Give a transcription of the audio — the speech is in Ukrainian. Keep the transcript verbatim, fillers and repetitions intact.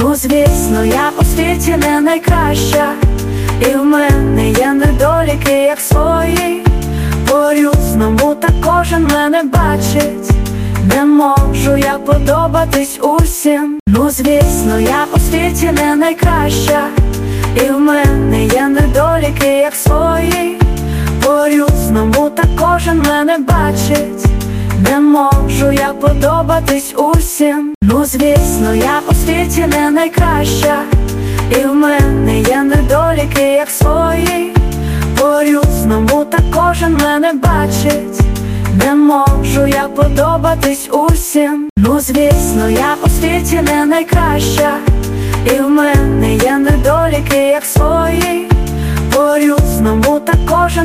Ну звісно, я у світі не найкраща, і в мене є недоліки, як свої. По-різному та кожен мене бачить, не можу я подобатись усім. Ну звісно, я у світі не найкраща, і в мене є недоліки, як свої. По-різному та кожен мене бачить, не можу я подобатись усім. Ну звісно, я у світі не найкраща, і в мене є недоліки, як свої. По-різному та кожен мене бачить, не можу я подобатись усім. Ну звісно, я у світі не найкраща, і в мене є недоліки, як свої. По-різному та кожен